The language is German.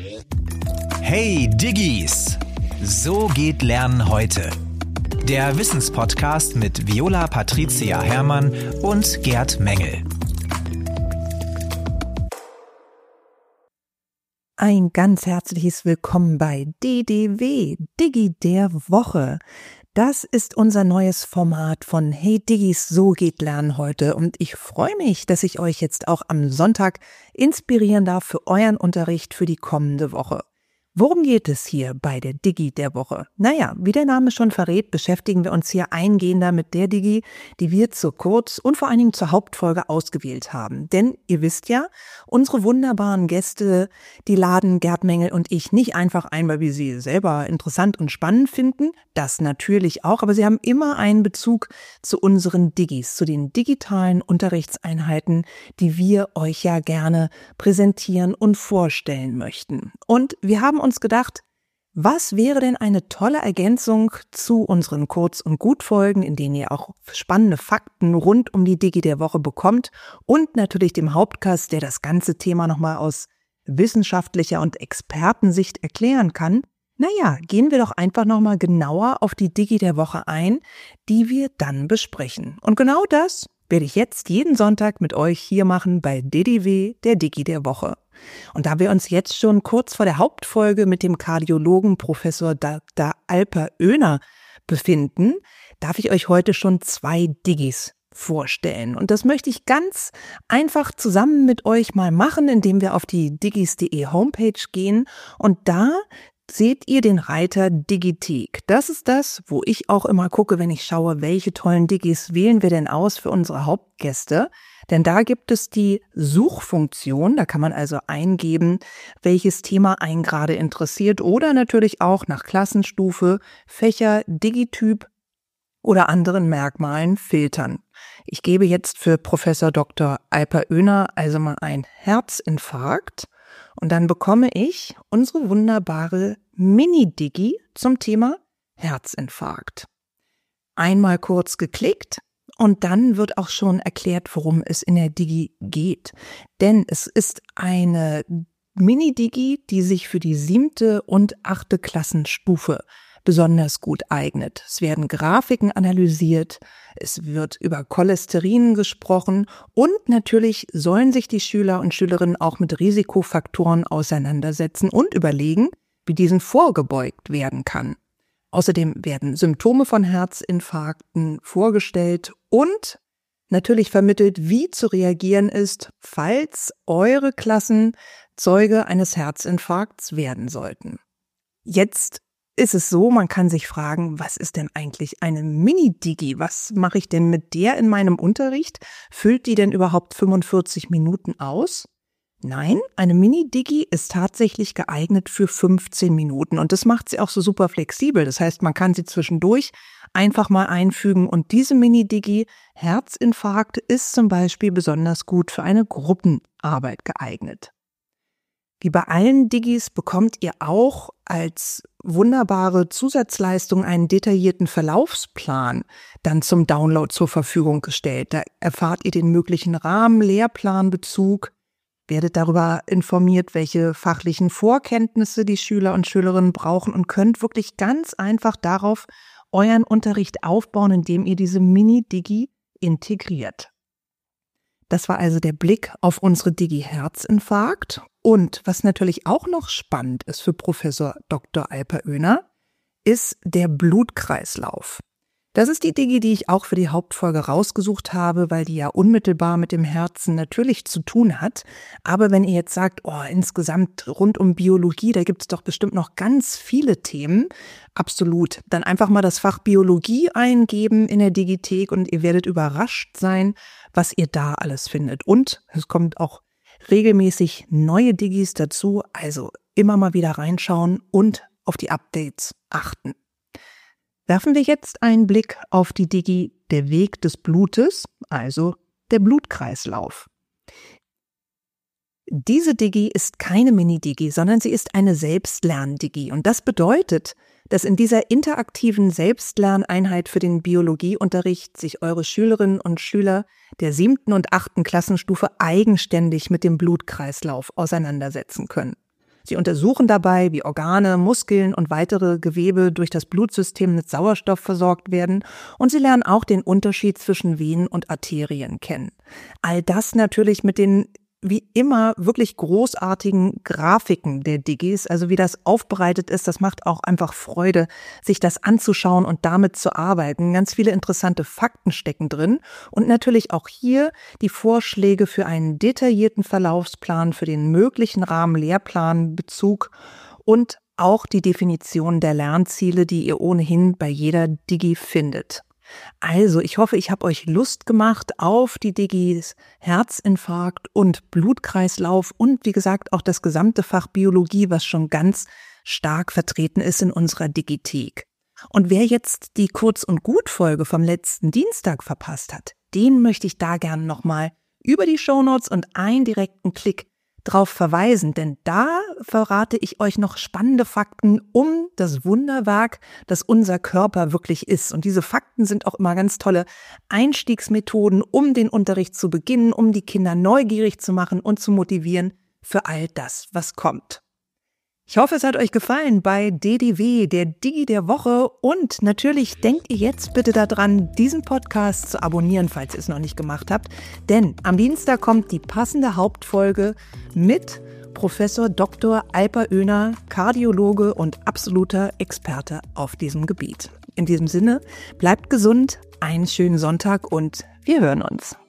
Hey Diggis! So geht Lernen heute. Der Wissenspodcast mit Viola Patricia Herrmann und Gerd Mengel. Ein ganz herzliches Willkommen bei DDW, Diggi der Woche. Das ist unser neues Format von Hey Diggis, so geht Lernen heute. Und ich freue mich, dass ich euch jetzt auch am Sonntag inspirieren darf für euren Unterricht für die kommende Woche. Worum geht es hier bei der Diggi der Woche? Naja, wie der Name schon verrät, beschäftigen wir uns hier eingehender mit der Diggi, die wir zur Kurz- und vor allen Dingen zur Hauptfolge ausgewählt haben. Denn ihr wisst ja, unsere wunderbaren Gäste, die laden Gerd Mengel und ich nicht einfach ein, weil wir sie selber interessant und spannend finden, das natürlich auch, aber sie haben immer einen Bezug zu unseren Diggis, zu den digitalen Unterrichtseinheiten, die wir euch ja gerne präsentieren und vorstellen möchten. Und wir haben uns gedacht, was wäre denn eine tolle Ergänzung zu unseren Kurz- und Gutfolgen, in denen ihr auch spannende Fakten rund um die Diggi der Woche bekommt und natürlich dem Hauptcast, der das ganze Thema nochmal aus wissenschaftlicher und Expertensicht erklären kann. Naja, gehen wir doch einfach nochmal genauer auf die Diggi der Woche ein, die wir dann besprechen. Und genau das werde ich jetzt jeden Sonntag mit euch hier machen bei DDW, der Diggi der Woche. Und da wir uns jetzt schon kurz vor der Hauptfolge mit dem Kardiologen Professor Dr. Alper Oehner befinden, darf ich euch heute schon 2 Diggis vorstellen. Und das möchte ich ganz einfach zusammen mit euch mal machen, indem wir auf die diggis.de Homepage gehen und da seht ihr den Reiter Digithek. Das ist das, wo ich auch immer gucke, wenn ich schaue, welche tollen Diggis wählen wir denn aus für unsere Hauptgäste. Denn da gibt es die Suchfunktion, da kann man also eingeben, welches Thema einen gerade interessiert oder natürlich auch nach Klassenstufe, Fächer, Digityp oder anderen Merkmalen filtern. Ich gebe jetzt für Professor Dr. Alper Oehner also mal ein Herzinfarkt und dann bekomme ich unsere wunderbare Mini-Diggi zum Thema Herzinfarkt. Einmal kurz geklickt. Und dann wird auch schon erklärt, worum es in der Diggi geht. Denn es ist eine Mini-Diggi, die sich für die 7. und 8. Klassenstufe besonders gut eignet. Es werden Grafiken analysiert, es wird über Cholesterin gesprochen und natürlich sollen sich die Schüler und Schülerinnen auch mit Risikofaktoren auseinandersetzen und überlegen, wie diesen vorgebeugt werden kann. Außerdem werden Symptome von Herzinfarkten vorgestellt und natürlich vermittelt, wie zu reagieren ist, falls eure Klassen Zeuge eines Herzinfarkts werden sollten. Jetzt ist es so, man kann sich fragen, was ist denn eigentlich eine Mini-Diggi? Was mache ich denn mit der in meinem Unterricht? Füllt die denn überhaupt 45 Minuten aus? Nein, eine Mini-Diggi ist tatsächlich geeignet für 15 Minuten und das macht sie auch so super flexibel. Das heißt, man kann sie zwischendurch einfach mal einfügen und diese Mini-Diggi Herzinfarkt ist zum Beispiel besonders gut für eine Gruppenarbeit geeignet. Wie bei allen Diggis bekommt ihr auch als wunderbare Zusatzleistung einen detaillierten Verlaufsplan dann zum Download zur Verfügung gestellt. Da erfahrt ihr den möglichen Rahmen, Lehrplanbezug, werdet darüber informiert, welche fachlichen Vorkenntnisse die Schüler und Schülerinnen brauchen und könnt wirklich ganz einfach darauf euren Unterricht aufbauen, indem ihr diese Mini-Diggi integriert. Das war also der Blick auf unsere Diggi Herzinfarkt. Und was natürlich auch noch spannend ist für Professor Dr. Alper Oehner, ist der Blutkreislauf. Das ist die Diggi, die ich auch für die Hauptfolge rausgesucht habe, weil die ja unmittelbar mit dem Herzen natürlich zu tun hat. Aber wenn ihr jetzt sagt, insgesamt rund um Biologie, da gibt es doch bestimmt noch ganz viele Themen. Absolut. Dann einfach mal das Fach Biologie eingeben in der Digithek und ihr werdet überrascht sein, was ihr da alles findet. Und es kommt auch regelmäßig neue Diggis dazu, also immer mal wieder reinschauen und auf die Updates achten. Werfen wir jetzt einen Blick auf die Diggi Der Weg des Blutes, also der Blutkreislauf. Diese Diggi ist keine Mini-Diggi, sondern sie ist eine Selbstlern-Diggi. Und das bedeutet, dass in dieser interaktiven Selbstlerneinheit für den Biologieunterricht sich eure Schülerinnen und Schüler der 7. und 8. Klassenstufe eigenständig mit dem Blutkreislauf auseinandersetzen können. Sie untersuchen dabei, wie Organe, Muskeln und weitere Gewebe durch das Blutsystem mit Sauerstoff versorgt werden, und sie lernen auch den Unterschied zwischen Venen und Arterien kennen. All das natürlich mit den wie immer wirklich großartigen Grafiken der Diggis, also wie das aufbereitet ist, das macht auch einfach Freude, sich das anzuschauen und damit zu arbeiten. Ganz viele interessante Fakten stecken drin und natürlich auch hier die Vorschläge für einen detaillierten Verlaufsplan für den möglichen Rahmenlehrplanbezug und auch die Definition der Lernziele, die ihr ohnehin bei jeder Digi findet. Also, ich hoffe, ich habe euch Lust gemacht auf die Digis Herzinfarkt und Blutkreislauf und wie gesagt auch das gesamte Fach Biologie, was schon ganz stark vertreten ist in unserer Digithek. Und wer jetzt die Kurz- und Gut-Folge vom letzten Dienstag verpasst hat, den möchte ich da gerne nochmal über die Shownotes und einen direkten Klick drauf verweisen, denn da verrate ich euch noch spannende Fakten um das Wunderwerk, das unser Körper wirklich ist. Und diese Fakten sind auch immer ganz tolle Einstiegsmethoden, um den Unterricht zu beginnen, um die Kinder neugierig zu machen und zu motivieren für all das, was kommt. Ich hoffe, es hat euch gefallen bei DDW, der Digi der Woche. Und natürlich denkt ihr jetzt bitte daran, diesen Podcast zu abonnieren, falls ihr es noch nicht gemacht habt. Denn am Dienstag kommt die passende Hauptfolge mit Professor Dr. Alper Oehner, Kardiologe und absoluter Experte auf diesem Gebiet. In diesem Sinne, bleibt gesund, einen schönen Sonntag und wir hören uns.